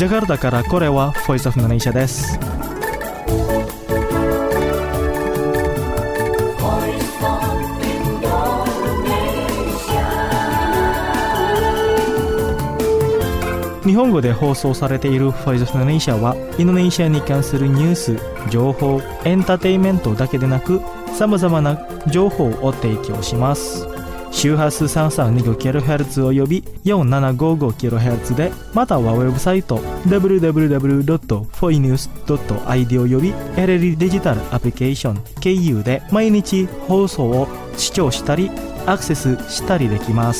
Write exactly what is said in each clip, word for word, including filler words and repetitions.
ジャカルタからこれは Voice of Indonesia です。日本語で放送されている Voice of Indonesia はインドネシアに関するニュース、情報、エンターテインメントだけでなく様々な情報を提供します。周波数 さんさんにごキロヘルツ および よんななごごキロヘルツ で、またはウェブサイト ダブリューダブリューダブリュードットフォイニュースドットアイディー および エルエル デジタルアプリケーション経由で毎日放送を視聴したりアクセスしたりできます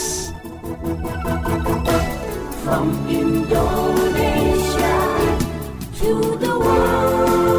。From Indonesia to the world.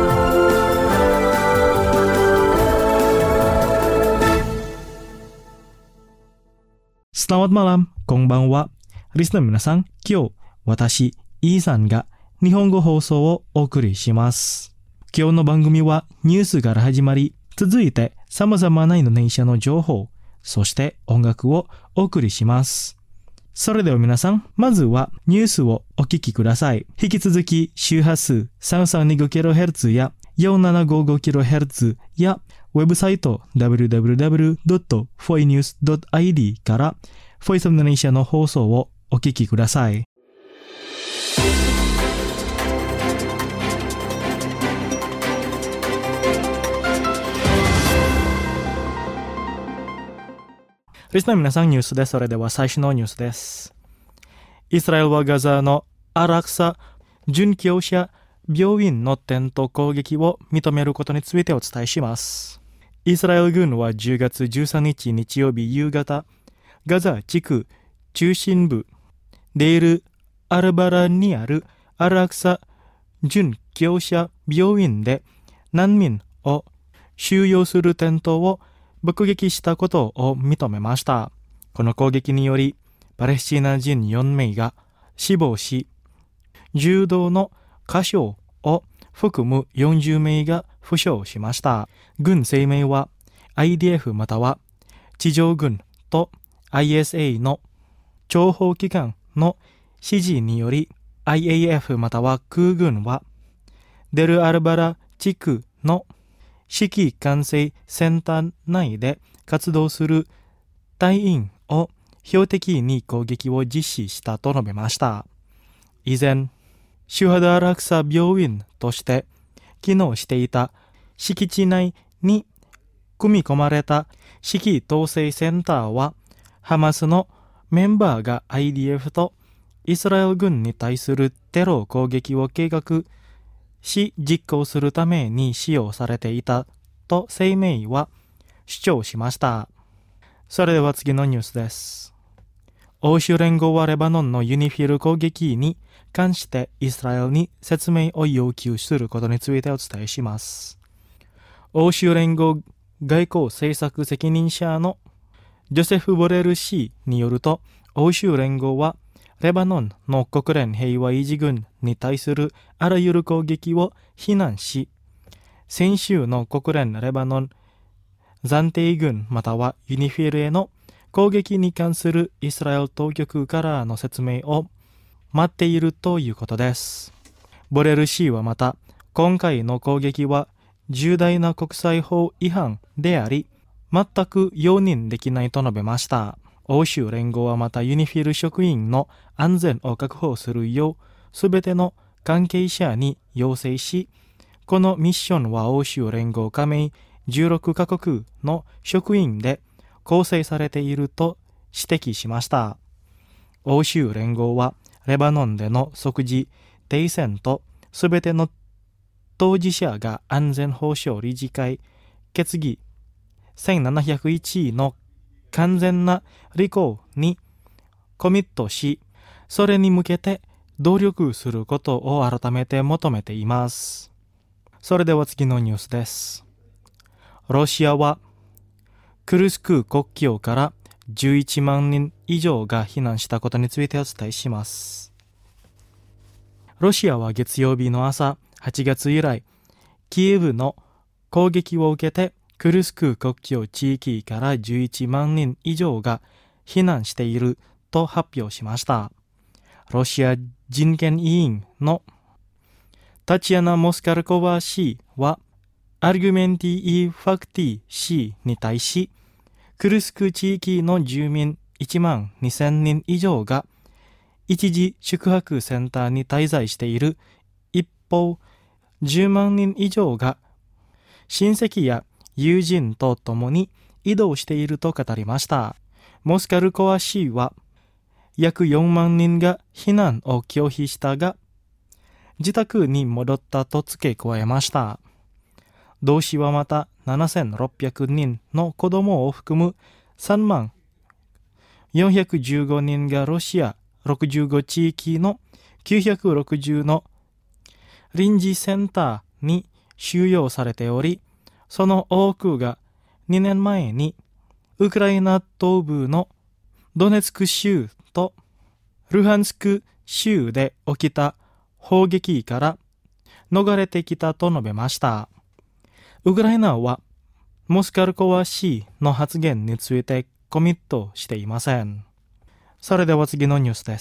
Selamat malam, こんばんは。リスナーの皆さん、今日私イーさんが日本語放送をお送りします。今日の番組はニュースから始まり、続いて様々なインドネシアの情報、そして音楽をお送りします。それでは皆さん、まずはニュースをお聞きください。引き続き周波数 さんさんにごキロヘルツ や よんななごごキロヘルツ やウェブサイト ダブリューダブリューダブリュードットフォイニュースドットアイディー から Voice of Indonesia の放送をお聞きください。リスナーの皆さん、ニュースです。それでは最初のニュースです。イスラエルはガザのアラクサ殉教者病院のテント攻撃を認めることについてお伝えします。イスラエル軍はじゅうがつじゅうさんにち日曜日夕方、ガザ地区中心部デイル・アルバラにあるアラクサ殉教者病院で難民を収容するテントを爆撃したことを認めました。この攻撃によりパレスチナ人よんめいが死亡し、銃刀の箇所を含むよんじゅうめいが負傷しました。軍声明は アイディーエフ または地上軍と アイエスエー の諜報機関の指示により アイエーエフ または空軍はデルアルバラ地区の指揮管制センター内で活動する隊員を標的に攻撃を実施したと述べました。以前、シュハダ・アラクサ病院として機能していた敷地内に組み込まれた指揮統制センターは、ハマスのメンバーが アイディーエフ とイスラエル軍に対するテロ攻撃を計画し実行するために使用されていたと声明は主張しました。それでは次のニュースです。欧州連合はレバノンのユニフィル攻撃に関してイスラエルに説明を要求することについてお伝えします。欧州連合外交政策責任者のジョセフ・ボレル氏によると、欧州連合はレバノンの国連平和維持軍に対するあらゆる攻撃を非難し、先週の国連レバノン暫定軍またはユニフィルへの攻撃に関するイスラエル当局からの説明を待っているということです。ボレル氏はまた、今回の攻撃は重大な国際法違反であり、全く容認できないと述べました。欧州連合はまたユニフィル職員の安全を確保するようすべての関係者に要請し、このミッションは欧州連合加盟じゅうろくカ国の職員で構成されていると指摘しました。欧州連合はレバノンでの即時停戦とすべての当事者が安全保障理事会決議せんななひゃくいちの完全な履行にコミットし、それに向けて努力することを改めて求めています。それでは次のニュースです。ロシアはクルスク国境からじゅういちまんにん以上が避難したことについてお伝えします。ロシアは月曜日の朝はちがつ以来、キエフの攻撃を受けてクルスク国境地域からじゅういちまんにん以上が避難していると発表しました。ロシア人権委員のタチアナ・モスカルコワ氏は、アルギュメンティ・イ・ファクティ氏に対し、クルスク地域の住民いちまんにせんにん以上が一時宿泊センターに滞在している一方、じゅうまんにん以上が親戚や友人と共に移動していると語りました。モスカルコワ氏は、約よんまんにんが避難を拒否したが、自宅に戻ったと付け加えました。同氏はまたななせんろっぴゃくにんの子供を含むさんまんよんひゃくじゅうごにんがロシアろくじゅうご地域のきゅうひゃくろくじゅうの臨時センターに収容されており、その多くがにねんまえにウクライナ東部のドネツク州とルハンスク州で起きた砲撃から逃れてきたと述べました。ウクライナはモスカルコワ氏の発言についてコミットしていません。それでは次のニュースです。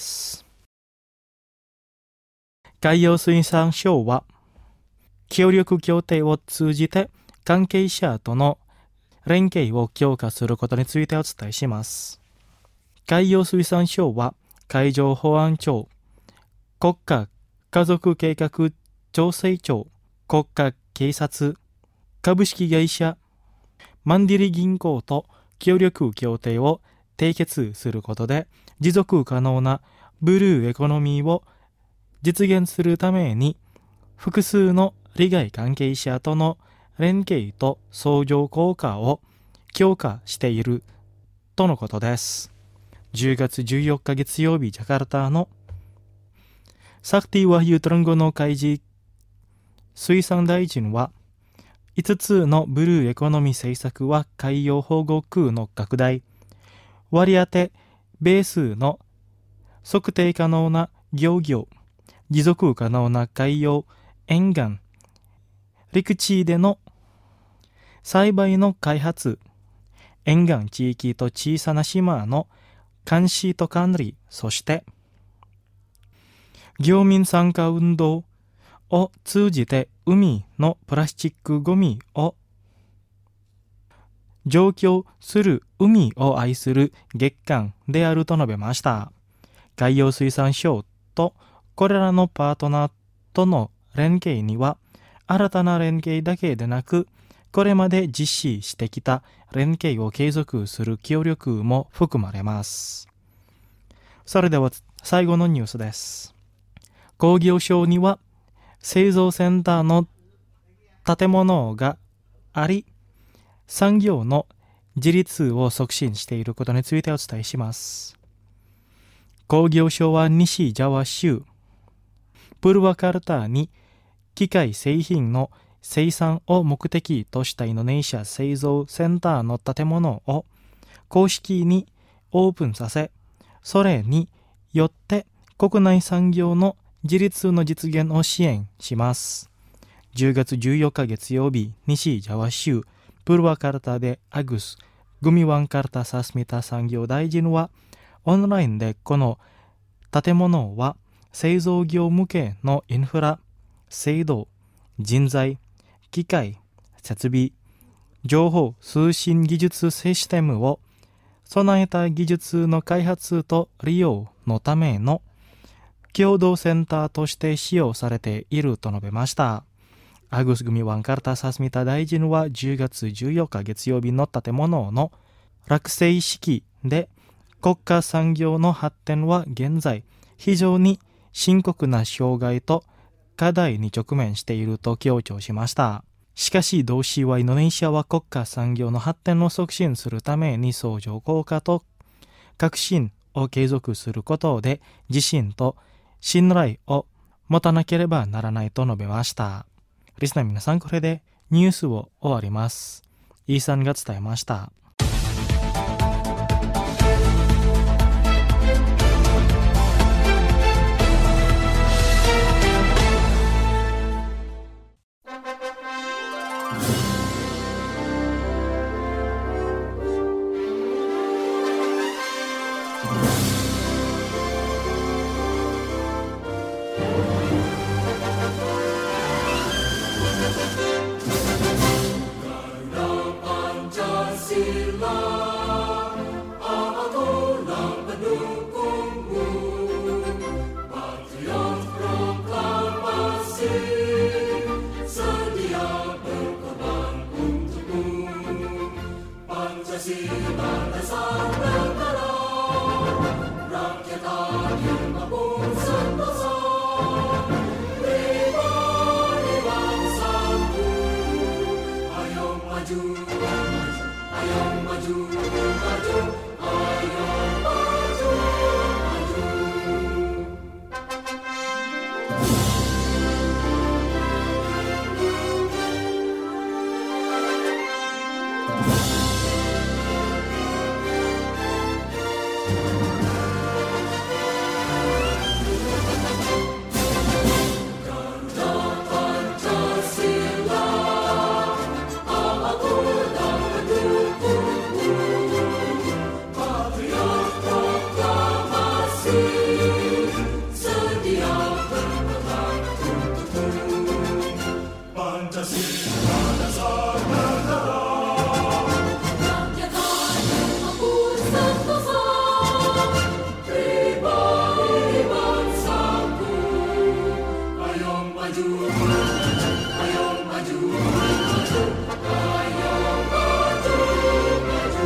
海洋水産省は協力協定を通じて関係者との連携を強化することについてお伝えします。海洋水産省は海上保安庁、国家家族計画調整庁、国家警察、株式会社マンディリ銀行と協力協定を締結することで、持続可能なブルーエコノミーを実現するために、複数の利害関係者との連携と相乗効果を強化しているとのことです。じゅうがつじゅうよっか月曜日、ジャカルタのサクティ・ワヒュ・トランゴの海事水産大臣は、いつつのブルーエコノミー政策は海洋保護区の拡大、割り当てベースの測定可能な漁業、持続可能な海洋沿岸、陸地での栽培の開発、沿岸地域と小さな島の監視と管理、そして漁民参加運動を通じて海のプラスチックゴミを除去する海を愛する月間であると述べました。海洋水産省とこれらのパートナーとの連携には、新たな連携だけでなく、これまで実施してきた連携を継続する協力も含まれます。それでは最後のニュースです。工業省には製造センターの建物があり、産業の自立を促進していることについてお伝えします。工業省は西ジャワ州プルワカルタに機械製品の生産を目的としたインドネシア製造センターの建物を公式にオープンさせ、それによって国内産業の自立の実現を支援します。じゅうがつじゅうよっか月曜日、西ジャワ州プルワカルタでアグス・グミワンカルタ・サスミタ産業大臣はオンラインでこの建物は製造業向けのインフラ、制度、人材、機械、設備、情報通信技術システムを備えた技術の開発と利用のための共同センターとして使用されていると述べました。アグス・グミワンカルタ・サスミタ大臣はじゅうがつじゅうよっか月曜日の建物の落成式で、国家産業の発展は現在非常に深刻な障害と課題に直面していると強調しました。しかし同氏はインドネシアは国家産業の発展を促進するために相乗効果と革新を継続することで自信と信頼を持たなければならないと述べました。リスナー皆さん、これでニュースを終わります。イーさんが伝えました。 Pancasila, akulah pendukungmu, patriot proklamasi, sedia berkorban untukmu. Pancasila dasar negara, rakyat adil maupun sentosa, pribadi bangsaku. Ayo maju, ayo maju, maju, ayo maju, maju. Garuda Pancasila, akulah pendukungmu, patriot proklamasi, sedia berkorban untukmu. Pancasila dasar negara, rakyat adil maupun sentosa, pribadi bangsaku. Ayo maju, ayo maju, maju, ayo maju, maju.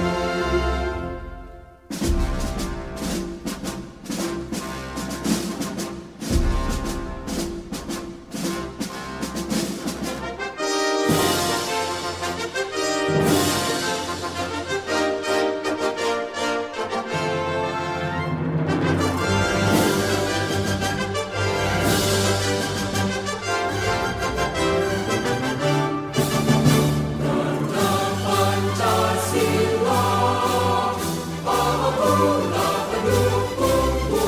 Garuda Pancasila, akulah pendukungmu,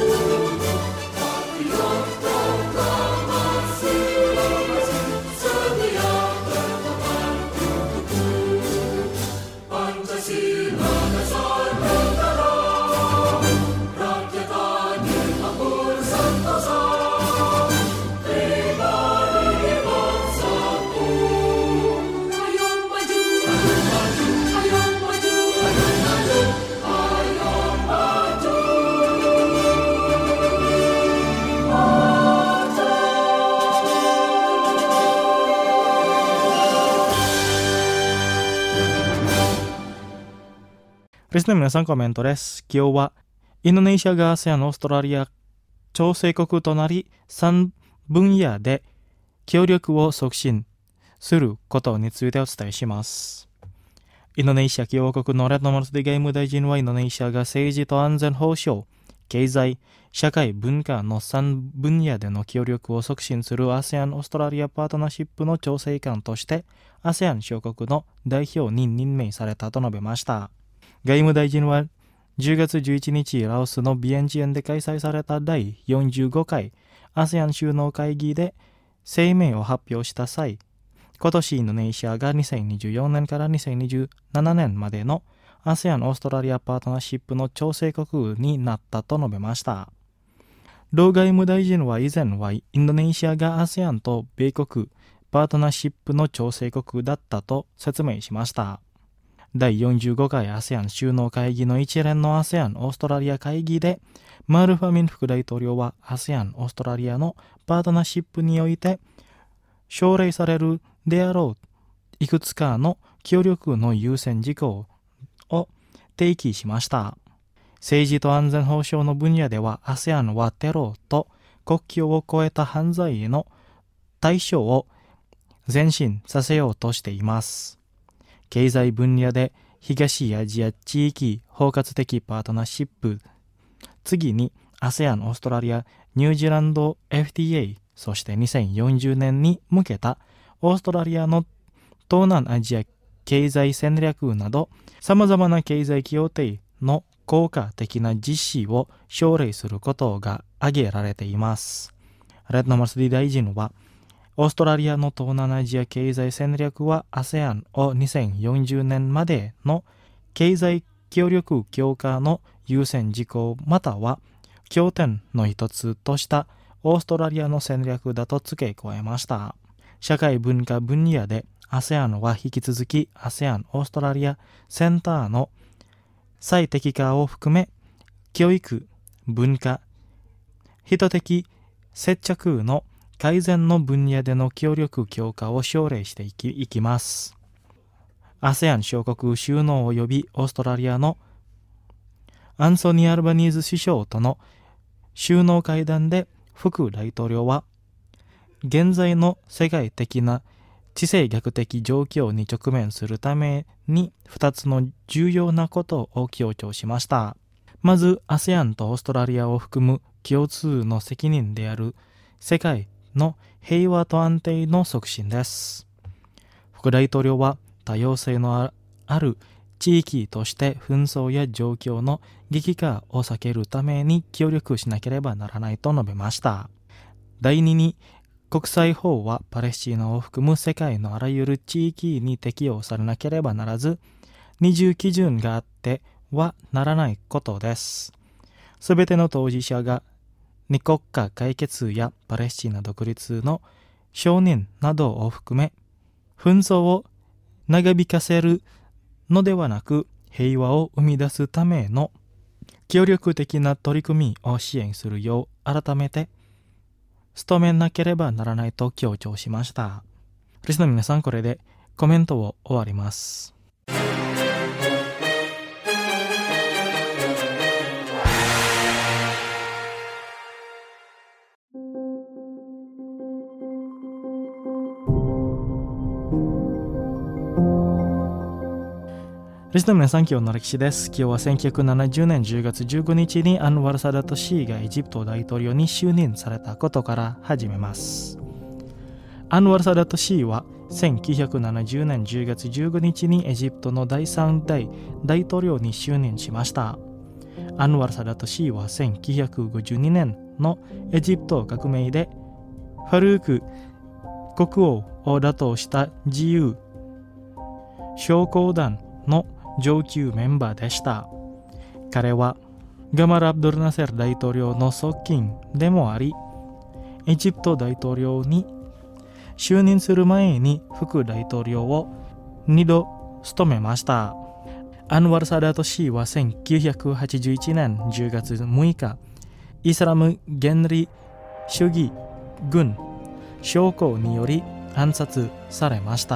patriot proklamasi, sedia berkorban untukmu. Pancasila dasar negara, rakyat adil maupun sentosa, pribadi bangsaku. Ayo maju, ayo maju, ayo maju, ayo maju, ayo maju, リスナーの皆さんコメントです。今日はインドネシアが アセアン オーストラリア調整国となりさん分野で協力を促進することについてお伝えします。インドネシア共和国のレッドマルスディ外務大臣はインドネシアが政治と安全保障、経済、社会、文化のさん分野での協力を促進する アセアン オーストラリアパートナーシップの調整官として アセアン 諸国の代表に任命されたと述べました。外務大臣はじゅうがつじゅういちにちラオスのビエンチエンで開催されただいよんじゅうごかい アセアン 首脳会議で声明を発表した際、今年インドネシアがにせんにじゅうよねんからにせんにじゅうななねんまでの アセアン オーストラリアパートナーシップの調整国になったと述べました。同外務大臣は以前はインドネシアが アセアン と米国パートナーシップの調整国だったと説明しました。だいよんじゅうごかい アセアン 首脳会議の一連の アセアン オーストラリア会議でマールファミン副大統領は アセアン オーストラリアのパートナーシップにおいて奨励されるであろういくつかの協力の優先事項を提起しました。政治と安全保障の分野では アセアン はテロと国境を越えた犯罪への対処を前進させようとしています。経済分野で東アジア地域包括的パートナーシップ、次に アセアン オーストラリアニュージーランド エフティーエー、 そしてにせんよんじゅうねんに向けたオーストラリアの東南アジア経済戦略など様々な経済協定の効果的な実施を奨励することが挙げられています。レッドマスディ大臣はオーストラリアの東南アジア経済戦略は アセアン をにせんよんじゅうねんまでの経済協力強化の優先事項または経典の一つとしたオーストラリアの戦略だと付け加えました。社会文化分野でアセアン は引き続き アセアン オーストラリアセンターの最適化を含め教育、文化、人的接着の改善の分野での協力強化を奨励していき、いきます。アセアン 諸国首脳及びオーストラリアのアンソニー・アルバニーズ首相との首脳会談で副大統領は、現在の世界的な地政学的状況に直面するためにふたつの重要なことを強調しました。まず アセアン とオーストラリアを含む共通の責任である世界の平和と安定の促進です。副大統領は多様性のある地域として紛争や状況の激化を避けるために協力しなければならないと述べました。第二に、国際法はパレスチナを含む世界のあらゆる地域に適用されなければならず、二重基準があってはならないことです。すべての当事者が二国家解決やパレスチナ独立の承認などを含め、紛争を長引かせるのではなく、平和を生み出すための協力的な取り組みを支援するよう改めて努めなければならないと強調しました。リスナーの皆さん、これでコメントを終わります。リスナーの皆さん、今日の歴史です。今日はせんきゅうひゃくななじゅうねんじゅうがつじゅうごにちにアンワル・サダト氏がエジプト大統領に就任されたことから始めます。アンワル・サダト氏はせんきゅうひゃくななじゅうねんじゅうがつじゅうごにちにエジプトのだいさん代大統領に就任しました。アンワル・サダト氏はせんきゅうひゃくごじゅうにねんのエジプト革命でファルーク国王を打倒した自由将校団の上級メンバーでした。彼はガマル・アブドル・ナセル大統領の側近でもあり、エジプト大統領に就任する前に副大統領をにど務めました。アンワル・サダト氏はせんきゅうひゃくはちじゅういちねんじゅうがつむいか、イスラム原理主義軍将校により暗殺されました。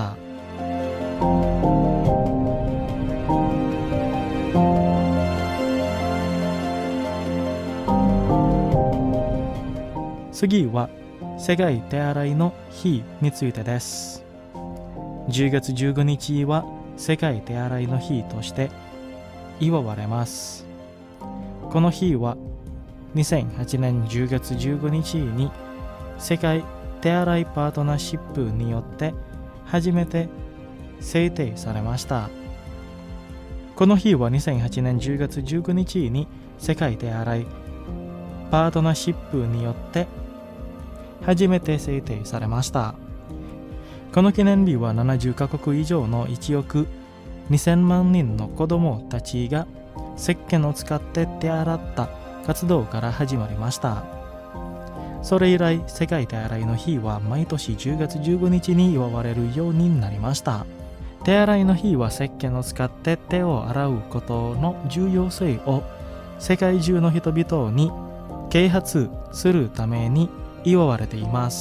次は世界手洗いの日についてです。じゅうがつじゅうごにちは世界手洗いの日として祝われます。この日はにせんはちねんじゅうがつじゅうごにちに世界手洗いパートナーシップによって初めて制定されました。この日はにせんはちねんじゅうがつじゅうごにちに世界手洗いパートナーシップによって初めて制定されました。この記念日はななじゅっかこく以上のいちおくにせんまんにんの子供たちが石鹸を使って手洗った活動から始まりました。それ以来、世界手洗いの日は毎年じゅうがつじゅうごにちに祝われるようになりました。手洗いの日は石鹸を使って手を洗うことの重要性を世界中の人々に啓発するために祝われています。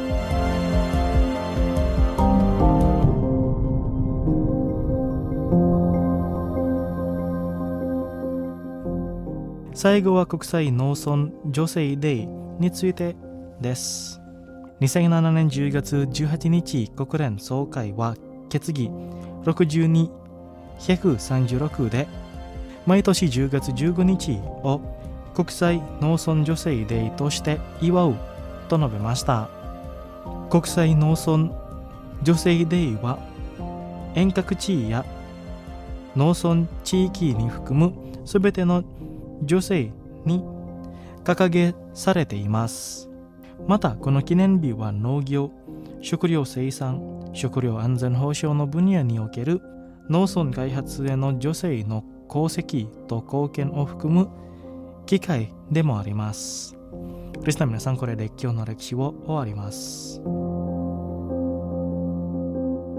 最後は国際農村女性デーについてです。にせんななねんじゅうがつじゅうはちにち、国連総会は決議ろくじゅうに、ひゃくさんじゅうろくで毎年じゅうがつじゅうごにちを国際農村女性デーとして祝うと述べました。国際農村女性デーは遠隔地や農村地域に含むすべての女性に掲げされています。また、この記念日は農業、食料生産、食料安全保障の分野における農村開発への女性の功績と貢献を含む機会でもあります。リスナーの皆さん、これで今日の歴史を終わります。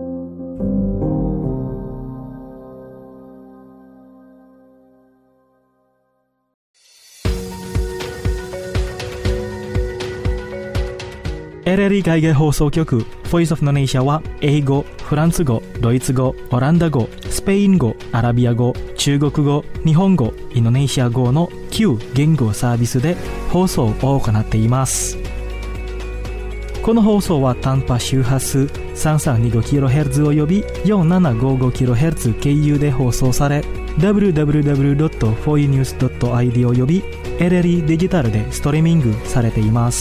エルエルイ 海外放送局 Voice of Indonesia は英語、フランス語、ドイツ語、オランダ語、スペイン語、アラビア語、中国語、日本語、インドネシア語のきゅう言語サービスで放送を行っています。この放送は短波周波数 さんさんにごキロヘルツ 及び よんななごごキロヘルツ 経由で放送され ダブリューダブリューダブリュードットフォーユーニュースドットアイディー 及び エルエルイ デジタルでストリーミングされています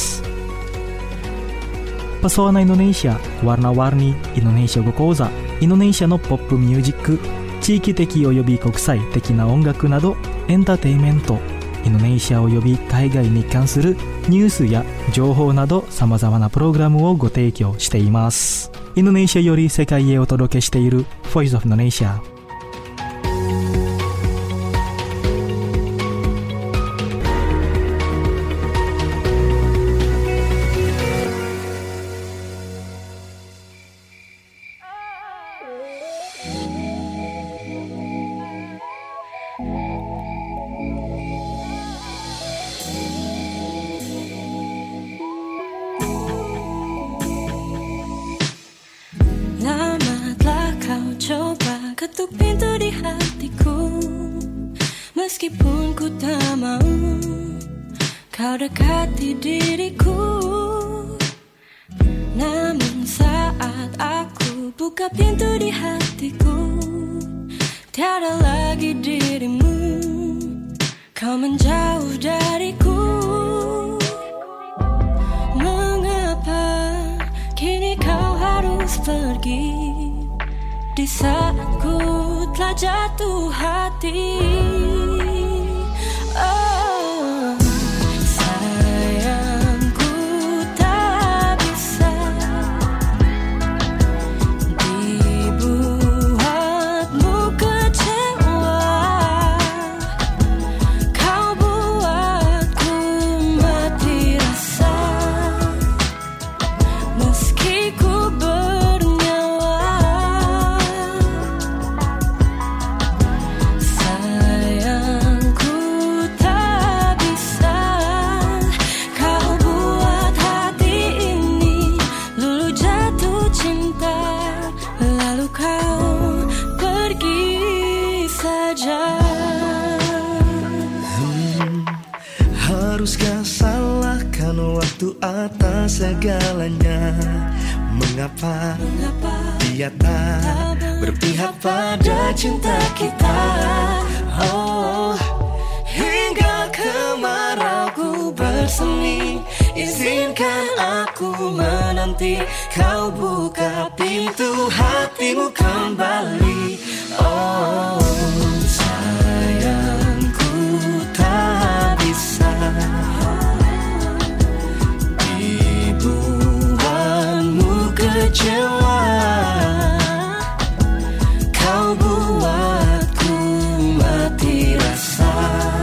。Pesona Indonesia, warna-warni Indonesia 語講座、インドネシアのポップミュージック、地域的及び国際的な音楽などエンターテインメント、インドネシア及び海外に関するニュースや情報など様々なプログラムをご提供しています。インドネシアより世界へお届けしている Voice of Indonesia。 Ketuk pintu di hatiku, meskipun ku tak mau kau dekati diriku. Namun saat aku buka pintu di hatiku, tiada lagi dirimu, kau menjauh dariku. Mengapa kini kau harus pergi di saat ku telah jatuh hati? Oh, sayangku tak bisa dibuatmu kecewa. Kau buatku mati rasa, meski ku atas segalanya. Mengapa, Mengapa dia tak berpihak pada cinta kita? Oh, hingga kemarauku bersemi, izinkan aku menanti kau buka pintu hatimu kembali. Oh, sayangku tak bisa kecewa. Kau buatku mati rasa,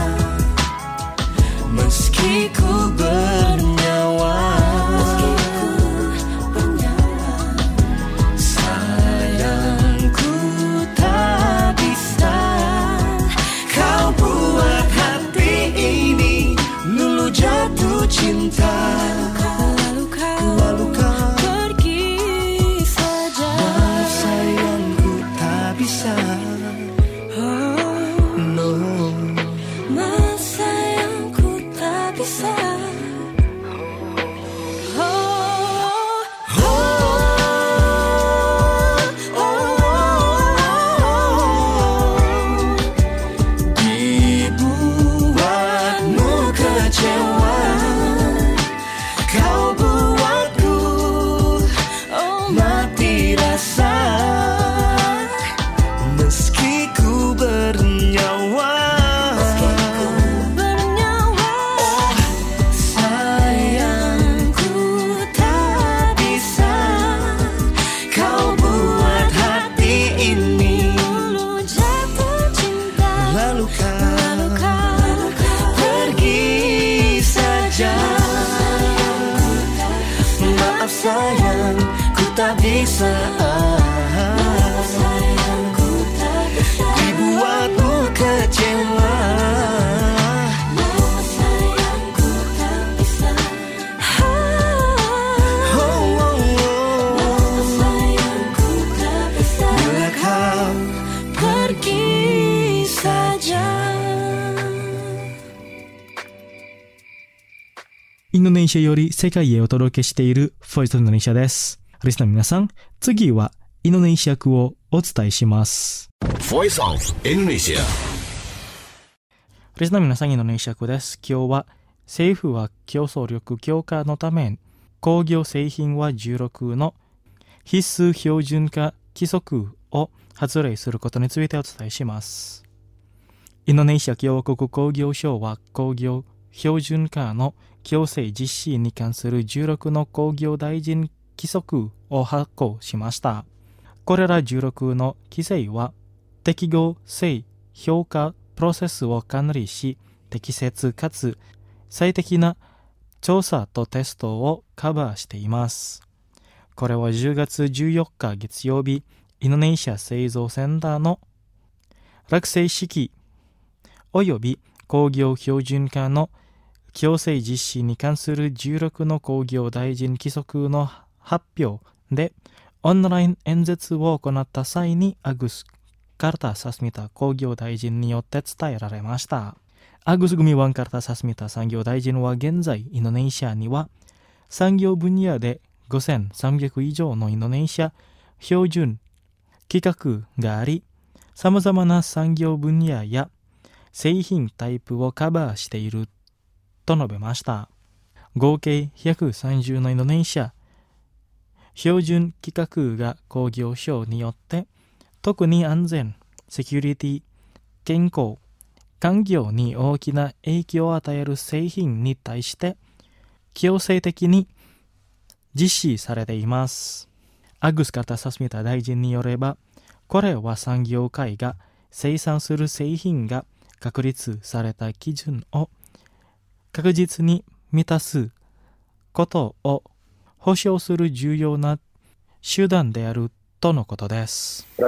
meski ku bernyawa. Sayangku tak bisa kau buat hati ini lulu jatuh cinta. Lalu kau, lalu kau sayang, ku tak bisa, sayangku tak bisa dibuatmu kecewa. Sayangku tak bisa, oh, ンドネシアより世界へお届けしているボイスインドネシアです。リスナーの皆さん、次はインドネシア語をお伝えします。 Voice of Indonesia。 リスナーの皆さん、インドネシア語です。今日は政府は競争力強化のため工業製品はじゅうろくの必須標準化規則を発令することについてお伝えします。インドネシア共和国工業省は工業標準化の強制実施に関するじゅうろくの工業大臣規則を発行しました。これらじゅうろくの規制は適合性評価プロセスを管理し、適切かつ最適な調査とテストをカバーしています。これはじゅうがつじゅうよっか月曜日、インドネシア製造センターの落成式および工業標準化の強制実施に関するじゅうろくの工業大臣規則の発表でオンライン演説を行った際にアグス・カルタ・サスミタ工業大臣によって伝えられました。アグス・グミワン・カルタ・サスミタ産業大臣は現在インドネシアには産業分野でごせんさんびゃく以上のインドネシア標準規格があり、さまざまな産業分野や製品タイプをカバーしていると述べました。合計ひゃくさんじゅうのインドネシア標準規格が工業省によって特に安全、セキュリティ、健康、環境に大きな影響を与える製品に対して強制的に実施されています。アグス・カルタ・サスミタ大臣によれば、これは産業界が生産する製品が確立された基準を確実に満たすことを保証する重要な手段であるとのことです。こ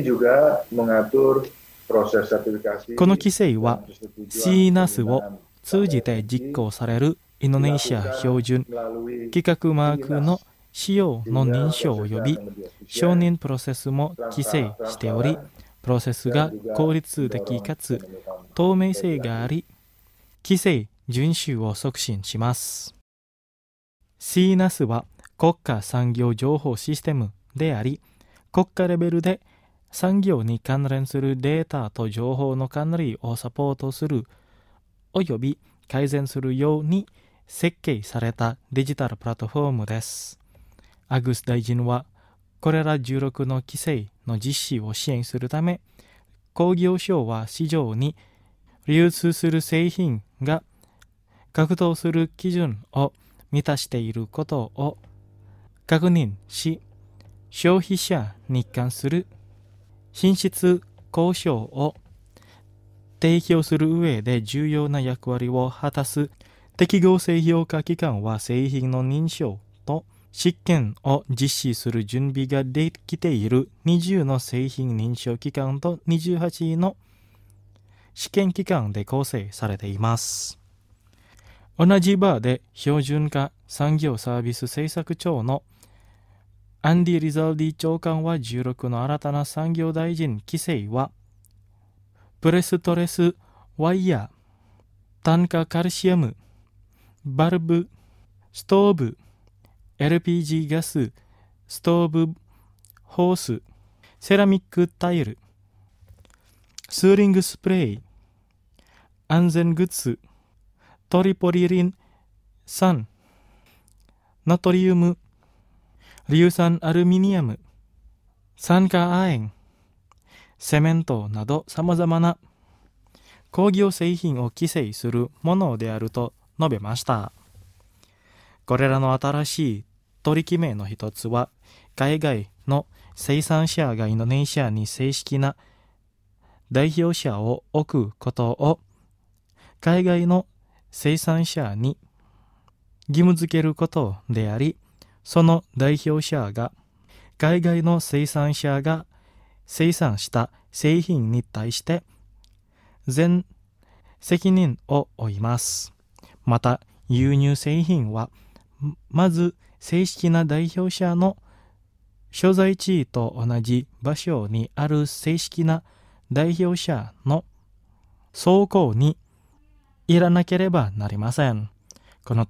の規制は シーナス を通じて実行されるインドネシア標準規格マークの使用の認証及び承認プロセスも規制しており、プロセスが効率的かつ透明性があり、規制遵守を促進します。シーナス は国家産業情報システムであり、国家レベルで産業に関連するデータと情報の管理をサポートするおよび改善するように設計されたデジタルプラットフォームです。アグス大臣はこれらじゅうろくの規制の実施を支援するため、工業省は市場に流通する製品が格闘する基準を満たしていることを確認し、消費者に関する品質交渉を提供する上で重要な役割を果たす適合性評価機関は製品の認証と試験を実施する準備ができているにじゅうの製品認証機関とにじゅうはちの試験機関で構成されています。同じ場で標準化産業サービス政策庁のアンディ・リザルディ長官はじゅうろくの新たな産業大臣規制はプレストレスワイヤー、炭化カルシウム、バルブ、ストーブ、エルピージー ガス、ストーブ、ホース、セラミックタイル、スーリングスプレー、安全グッズ、トリポリリン酸、ナトリウム、硫酸アルミニウム、酸化亜鉛、セメントなどさまざまな工業製品を規制するものであると述べました。これらの新しい取り決めの一つは、海外の生産者がインドネシアに正式な代表者を置くことを海外の生産者に義務付けることであり、その代表者が海外の生産者が生産した製品に対して全責任を負います。また、輸入製品はまず正式な代表者の所在地と同じ場所にある正式な代表者の倉庫にいらなければなりません。この取り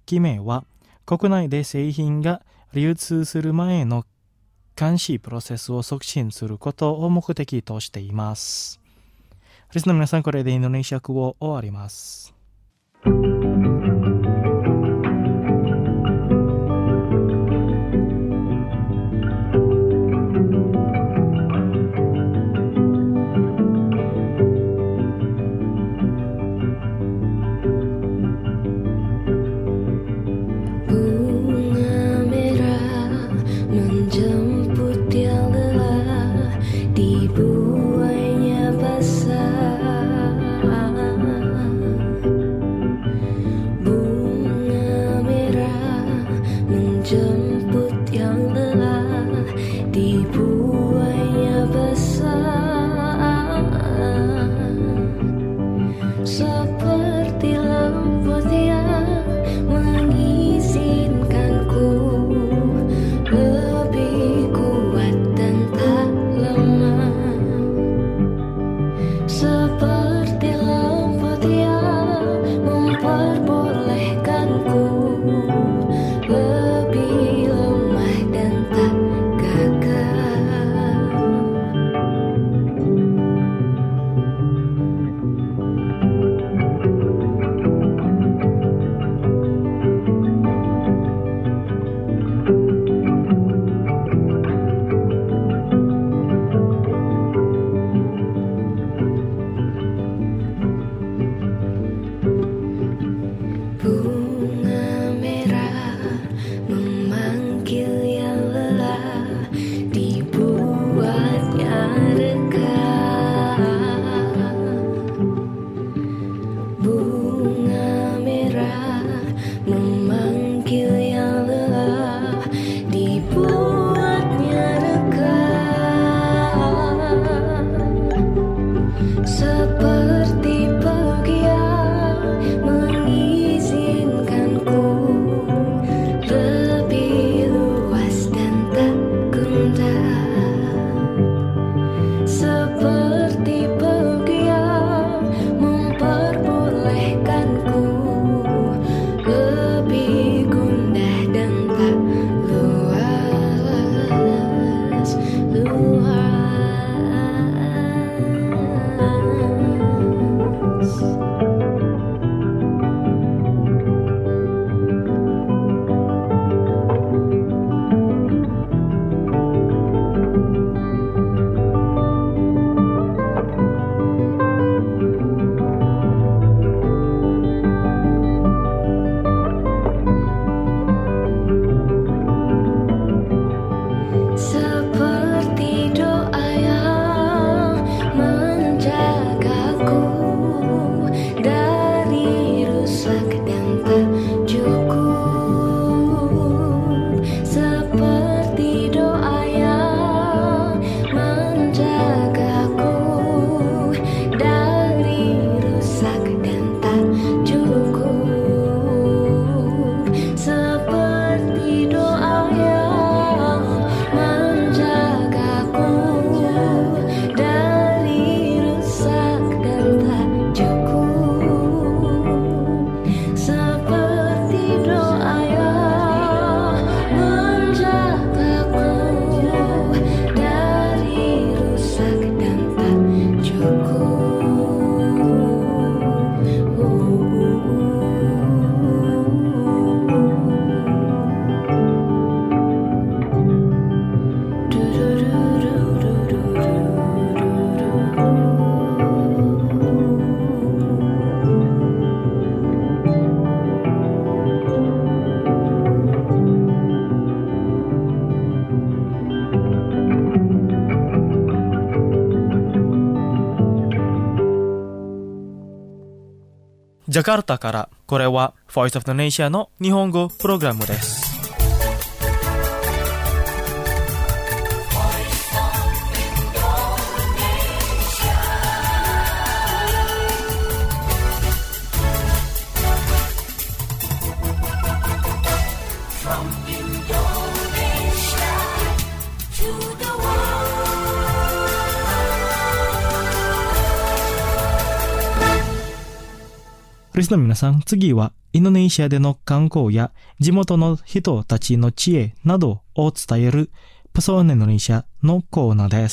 きめは国内で製品が流通する前の監視プロセスを促進することを目的としています。リスナーの皆さん、これでインドネシア語を終わります。ジャカルタから、これは Voice of Indonesia の日本語プログラムです。リスナーの皆さん、次はインドネシアでの観光や地元の人たちの知恵などを伝えるPesona Indonesiaのコーナーです。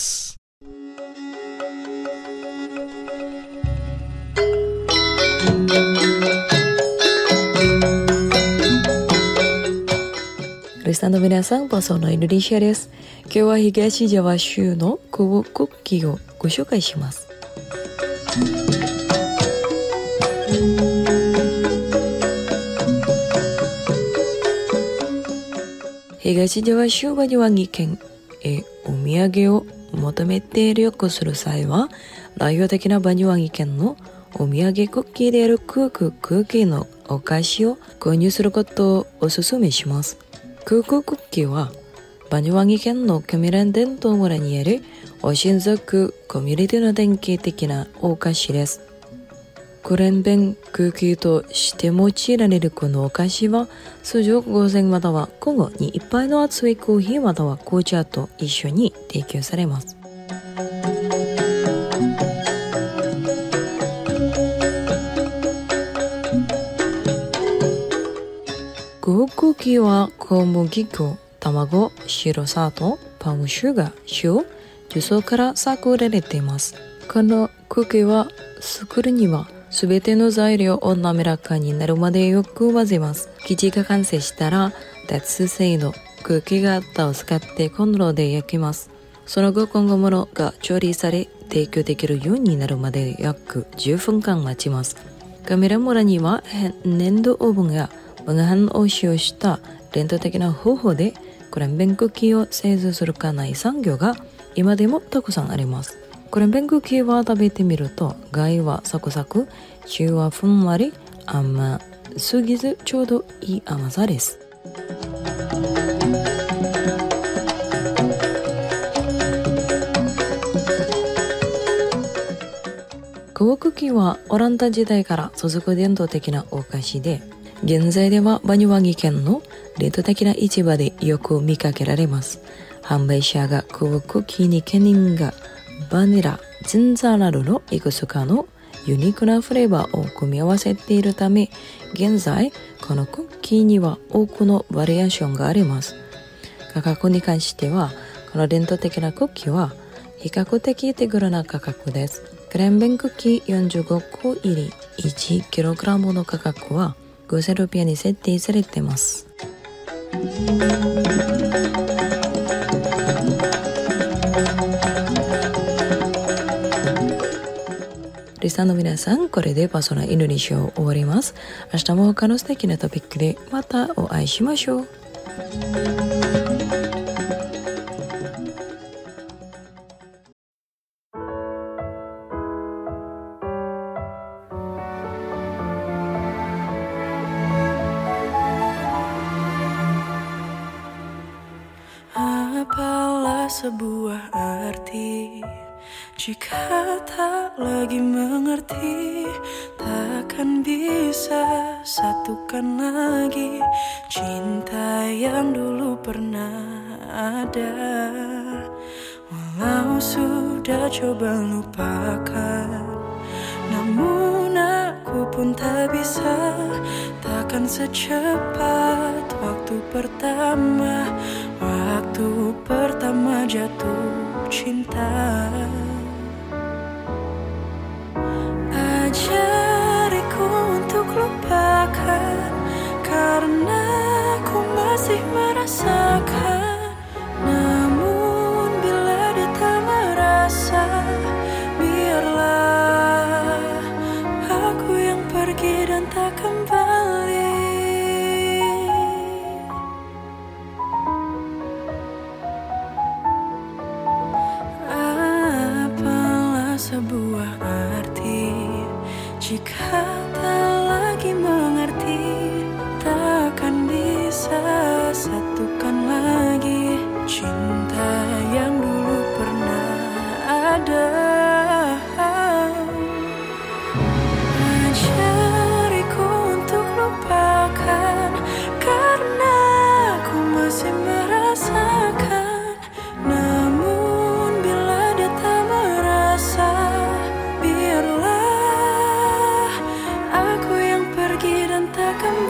リスナーの皆さん、Pesona Indonesiaです。今日は東ジャワ州のコブクッキーをご紹介します。東ジャワ州バニワギ県へお土産を求めて旅行する際は、代表的なバニワギ県のお土産クッキーであるクーククッキーのお菓子を購入することをお勧めします。クーククッキーはバニワギ県のキョミラン伝統村にあるお親族コミュニティの典型的なお菓子です。クレンベンクッキーとして用いられるこのお菓子は、通常ごせんまたは交互に一杯の熱いコーヒーまたは紅茶と一緒に提供されます。クークッキーは小麦粉、卵、白砂糖、パームシュガー、塩、重曹から作られています。このクッキーは作るにはすべての材料を滑らかになるまでよく混ぜます。生地が完成したら、鉄製のクッキー型を使ってコンロで焼きます。その後、今後ものが調理され、提供できるようになるまで約じゅっぷんかん待ちます。カメラ村には粘土オーブンや無飯を使用した伝統的な方法でクレンベンクッキーを製造する家内産業が今でもたくさんあります。クレンベンクッキーは食べてみると、外はサクサク、中はふんわり、甘すぎずちょうどいい甘さです。クークッキーはオランダ時代から続く伝統的なお菓子で、現在ではバニワギ県の伝統的な市場でよく見かけられます。販売者がクークッキーにケニンガ、バニラ、ジンジャーなどのいくつかのユニークなフレーバーを組み合わせているため、現在このクッキーには多くのバリエーションがあります。価格に関しては、この伝統的なクッキーは比較的手頃な価格です。クレンベンクッキーよんじゅうごこ入りいちキログラムの価格はごせんルピアに設定されています。リスナーの皆さん、これでパソナインドネシアを終わります。明日も他の素敵なトピックでまたお会いしましょう。 Apalah sebuah arti jika tak lagi mengerti, takkan bisa satukan lagi cinta yang dulu pernah ada. Walau sudah coba lupakan, namun aku pun tak bisa. Takkan secepat waktu pertama, waktu pertama jatuh cinta. Ajariku untuk lupakan, karena ku masih merasakan. Namun bila dia tak merasa, biarlah aku yang pergi dan tak kembali. Apalah sebuah arti jika tak lagi mengerti, takkan bisa satukan lagi cinta yang dulu pernah ada. Ajariku untuk lupakan, karena aku masih merasakan. Namun bila dia tak merasa, biarlah aku yang pergi dan tak kembali.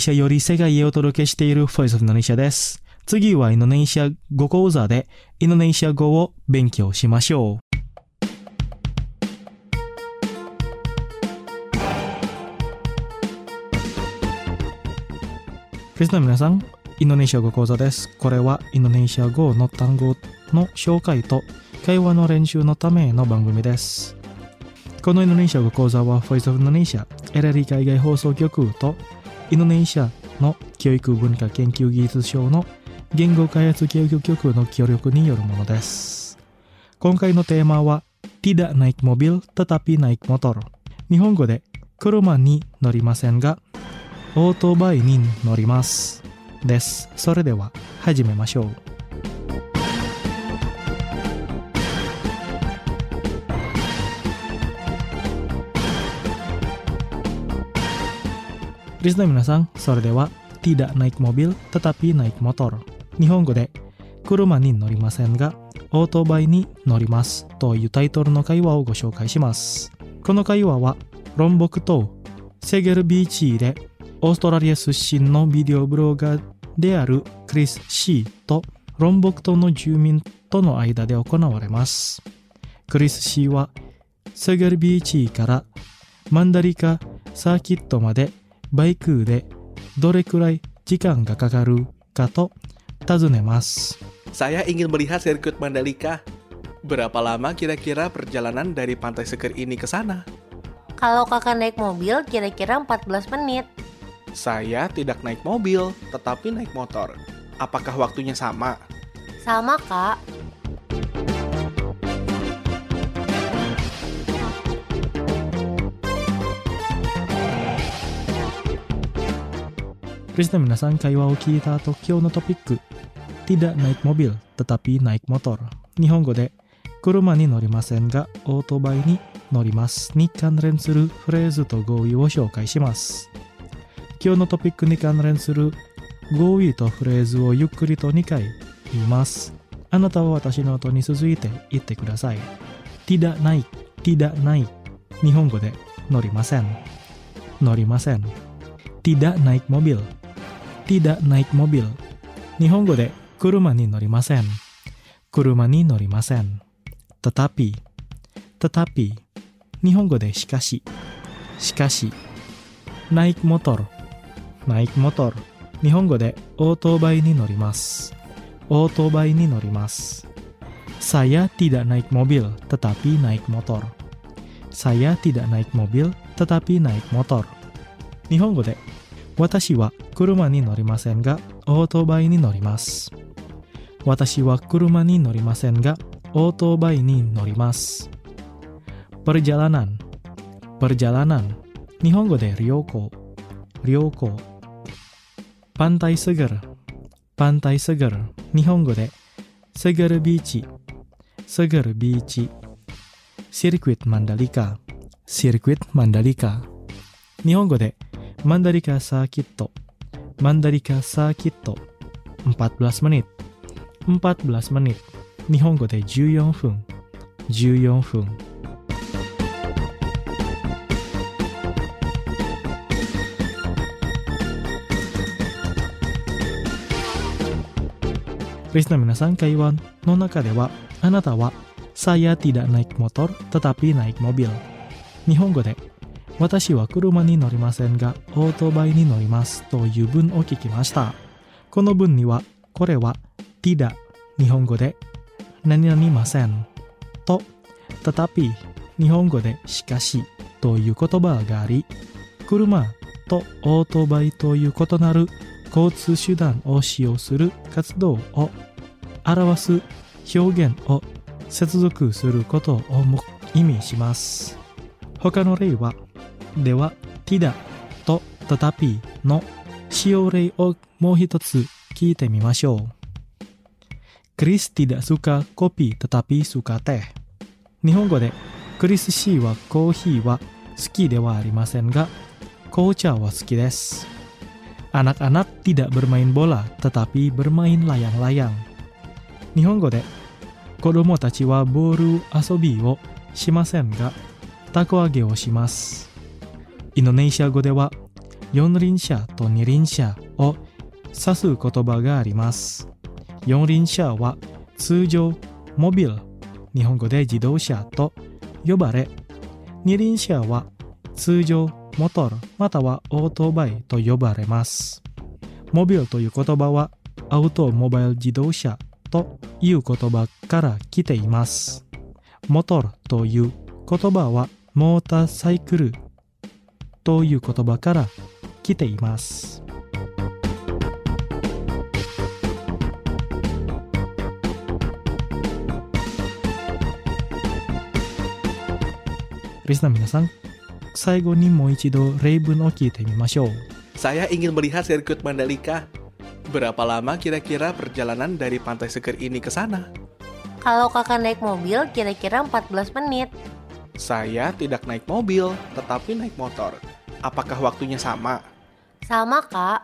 シアより世界へお届けしている Voice of Indonesia です。次はインドネシア語講座でインドネシア語を勉強しましょう。リスナーの皆さん、インドネシア語講座です。これはインドネシア語の単語の紹介と会話の練習のための番組です。このインドネシア語講座は Voice of Indonesia エルエルイー海外放送局とインドネシアの教育文化研究技術省の言語開発教育局の協力によるものです。今回のテーマは Tidak naik mobil tetapi naik motor。日本語で車に乗りませんがオートバイに乗りますです。それでは始めましょう。リスナーの皆さん、それでは Tidak naik mobil tetapi naik motor。日本語で車に乗りませんがオートバイに乗りますというタイトルの会話をご紹介します。この会話はロンボク島セゲルビーチでオーストラリア出身のビデオブロガーであるクリス・シーとロンボク島の住民との間で行われます。クリス・シーはセゲルビーチからマンダリカサーキットまでバイクでどれくらい時間がかかるかと尋ねます。 Saya ingin melihat sirkuit Mandalika. Berapa lama kira-kira perjalanan dari Pantai Seger ini ke sana? Kalau kakak naik mobil, kira-kira empat belas menit. Saya tidak naik mobil, tetapi naik motor. Apakah waktunya sama? Sama, Kak. Listener 皆さん、会話を聞いた後、今日のトピック Tidak naik mobil tetapi naik motor。 日本語で車に乗りませんがオートバイに乗りますに関連するフレーズと語彙を紹介します。今日のトピックに関連する語彙とフレーズをゆっくりとにかい言います。あなたは私の後に続いて言ってください。 Tidak naik Tidak naik。 日本語で乗りません乗りません。 Tidak naik mobil Tidak naik mobil。 日本語で車に乗りません車に乗りません。 Tetapi Tetapi。 日本語でしかししかし。 naik motor naik motor。 日本語でオートバイに乗りますオートバイに乗ります。 Saya tidak naik mobil tetapi naik motor Saya tidak naik mobil tetapi naik motor。 日本語で私は車に乗りませんがオートバイに乗ります私は車に乗りませんがオートバイに乗ります。 Perjalanan Perjalanan。 日本語で旅行旅行。 Pantai Seger Pantai Seger。 日本語でセゲルビーチセゲルビーチ。 Sirkuit Mandalika Sirkuit Mandalika。 日本語でマンダリカサーキットマンダリカサーキット。 empat belas menit empat belas menit。 日本語でじゅうよんぷんじゅうよんぷん。リスナーの皆さん、会話の中ではあなたは Saya tidak naik motor tetapi naik mobil。 日本語で私は車に乗りませんがオートバイに乗りますという文を聞きました。この文にはこれは tidak 日本語で何々ませんと tetapi 日本語でしかしという言葉があり、車とオートバイという異なる交通手段を使用する活動を表す表現を接続することを意味します。他の例はでは tidak と tetapi の使用例をもう一つ聞いてみましょう。 Chris tidak suka kopi tetapi suka teh。 日本語でクリス・シーはコーヒーは好きではありませんが紅茶は好きです。 Anak-anak tidak bermain bola tetapi bermain layang-layang。 日本語で子供たちはボール遊びをしませんがたこ揚げをします。インドネシア語では四輪車と二輪車を指す言葉があります。四輪車は通常モビル、日本語で自動車と呼ばれ、二輪車は通常モトルまたはオートバイと呼ばれます。モビルという言葉はアウトモバイル自動車という言葉から来ています。モトルという言葉はモーターサイクルという言葉から来ています。リスナー皆さん、最後にもう一度例文を聞いてみましょう。 Saya ingin melihat sirkuit Mandalika. Berapa lama kira-kira perjalanan dari Pantai Seger ini ke sana? Kalau kakak naik mobil, kira-kira empat belas menit. Saya tidak naik mobil, tetapi naik motor. Apakah waktunya sama? Sama, Kak.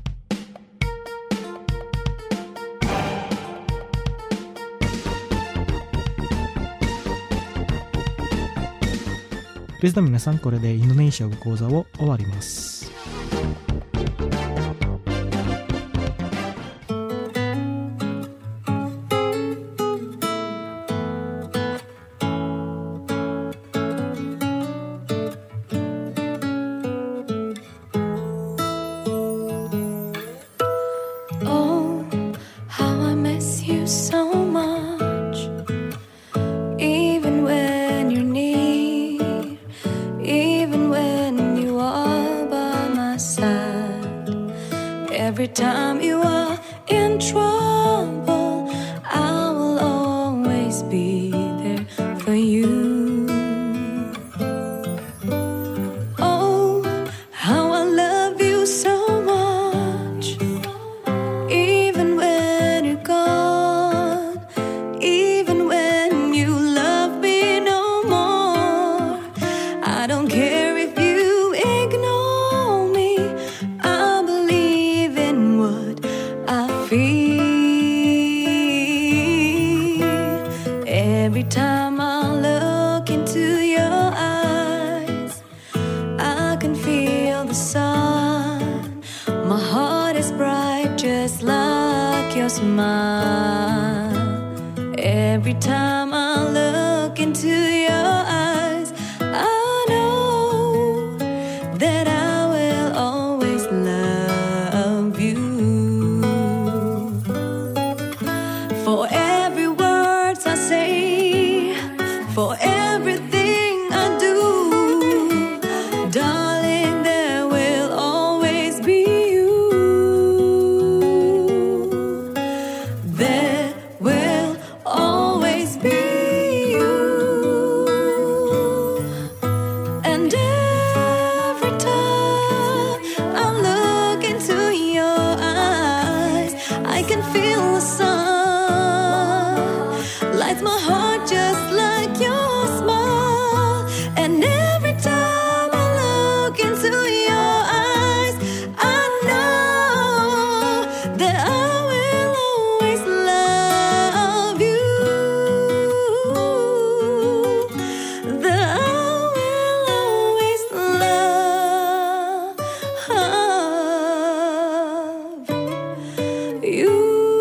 リスナー皆さん、これでインドネシア語講座を終わります。 Oh, how I miss you so much. Even when you're near, even when you are by my side. Every time you are in trouble, I will always be there for you. Oh, how I love you so much. Even when you're gone, even when you love me no more, I don't care if you ignore me. I believe in what I feel. Every time I look into your eyes, I can feel the sun. My heart is bright just like your smile. Every time I look into your eyes, I know that I will always love you. For every word I say, for everything I do, darling, there will always be you. There will always be you. And every time I look into your eyes, I can feel the sun lights my heart just like your smile. And every time I look into your eyes, I know that I will always love you. That I will always love you.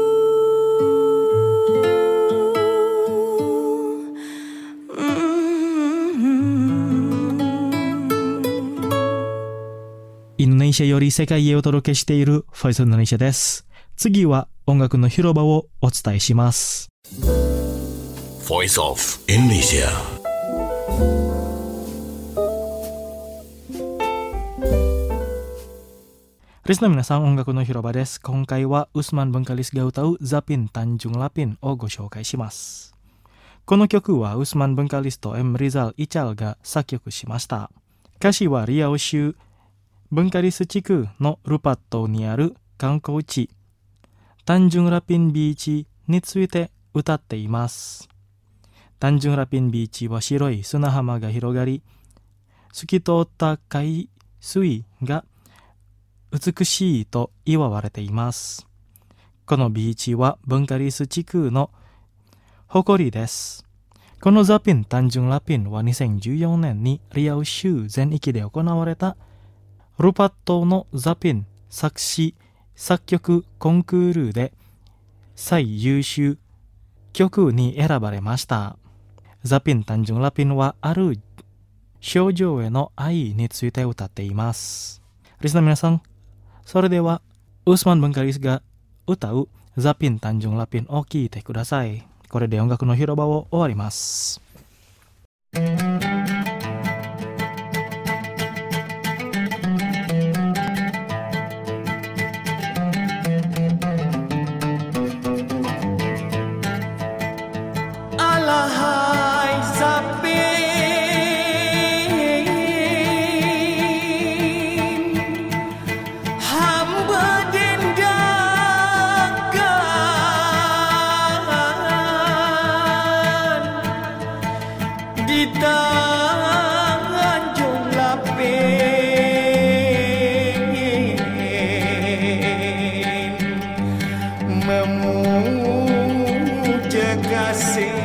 Mm-hmm. インドネシアより世界へお届けしているフォイスインドネシアです。次は音楽の広場をお伝えします。 Voice of Indonesia. リスナー皆さん、音楽の広場です。今回はウスマン・ブンカリスが歌うザピン・タンジュン・ラピンをご紹介します。この曲はウスマン・ブンカリスとエム・リザル・イチャルが作曲しました。歌詞はリアオ州ブンカリス地区のルパットにある観光地タンジュンラピンビーチについて歌っています。タンジュンラピンビーチは白い砂浜が広がり、透き通った海水が美しいと祝われています。このビーチはブンカリス地区の誇りです。このザピン・タンジュンラピンはにせんじゅうよねんにリアウ州全域で行われたルパットのザピン作詞作曲コンクールで最優秀曲に選ばれました。ザピン単純ラピンはある少女への愛について歌っています。リスナー皆さん、それではウスマン・ブンカリスが歌うザピン単純ラピンを聴いてください。これで音楽の広場を終わります。 Alahai Zapin, hamba dendangkan di tangan Lapin, memuja kasih.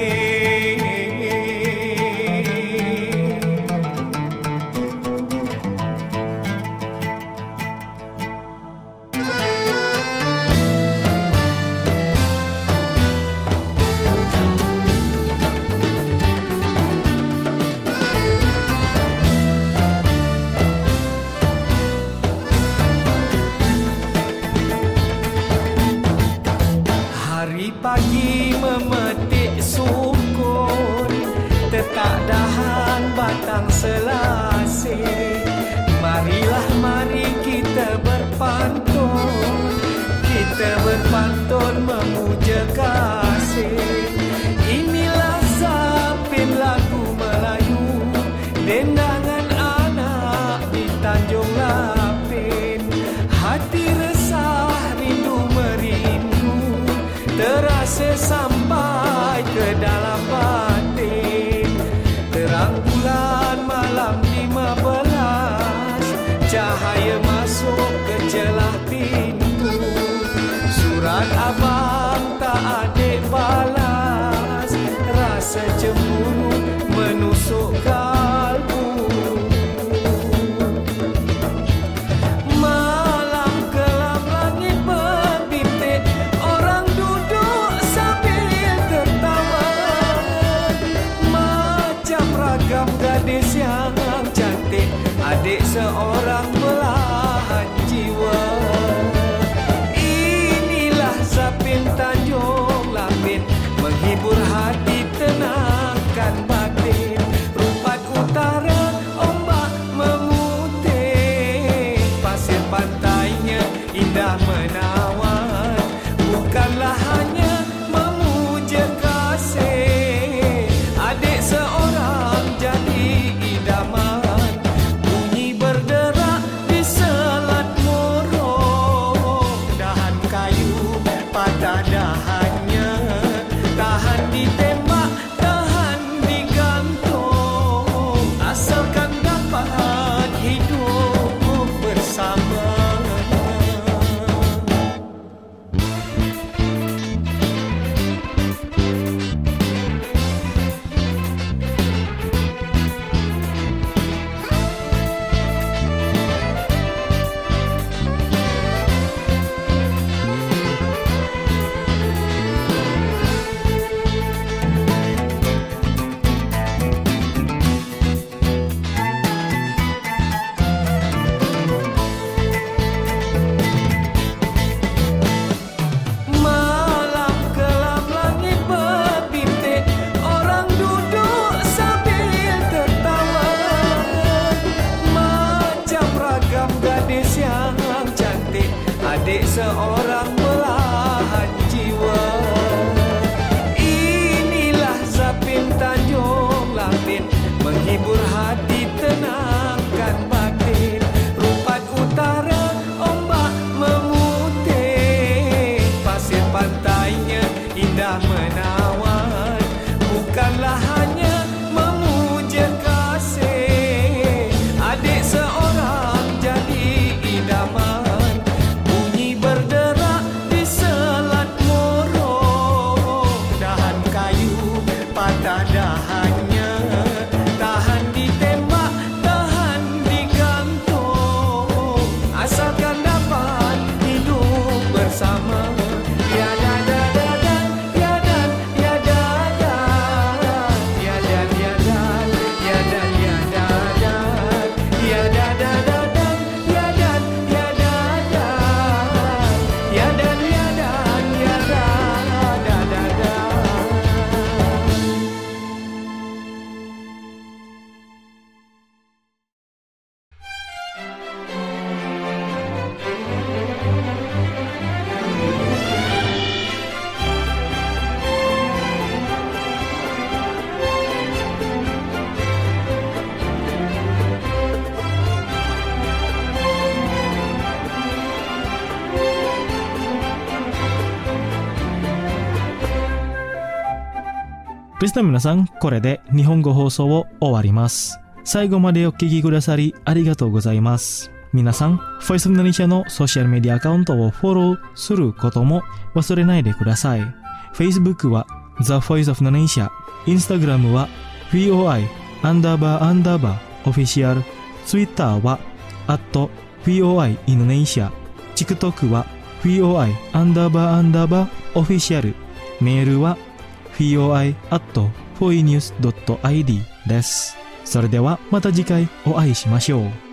Hari pagi memetik sukun, tetap dahan batang selasih. Marilah mari kita berpantun, kita berpantun memuja kasih. Inilah Zapin lagu Melayu, dendangan anak di Tanjung Lapin. Hati resah rindu merindu, terasa sampai ke dalam batin. Terang bulan malam lima belas, cahaya masuk ke celah pintu. Surat abang tak adik balas, rasa cemburu menusuk kalbu. Malam kelam langit berbintik, orang duduk sambil tertawa. Macam ragam gadis yang cantik, adik seorang belahan jiwa. Inilah Zapin Tanjung Lapin, menghibur hati tenangkan batin. Rupat utara ombak memutih, pasir pantainya indah menawan. Bukanlah hanya memuja kasih, adik seorang jadi idaman. Bunyi berderak di selat morong, dahan kayu patah dahannya, tahan ditembak, tahan digantung, asalkan dapat hidup bersama. Malam kelam langit berbintik, orang duduk sambil tertawa. Macam ragam gadis yang cantik, adik seorang belahan jiwa. Inilah Zapin Tanjung Lapin, menghibur hati tenangkan batin. Rupat utara ombak memutih, pasir pantainya indah menawan. Bukanlah hanya memuja kasih, adik seorang jadi idaman. Bunyi berderak di selat morong, dahan kayu patah dahannya, tahan ditembak, tahan digantung, リスナーの皆さん、これで日本語放送を終わります。最後までお聞きくださりありがとうございます。皆さん、Voice of Indonesia のソーシャルメディアアカウントをフォローすることも忘れないでください。Facebook は The Voice of Indonesia、Instagram は ブイオーアイ アンダーバーアンダーバーオフィシャル、Twitter は アット ブイオーアイ Indonesia、TikTok は ブイオーアイ アンダーバーアンダーバーオフィシャル、メールは ブイオーアイ アット フォイニュース ドット アイディー です。それではまた次回お会いしましょう。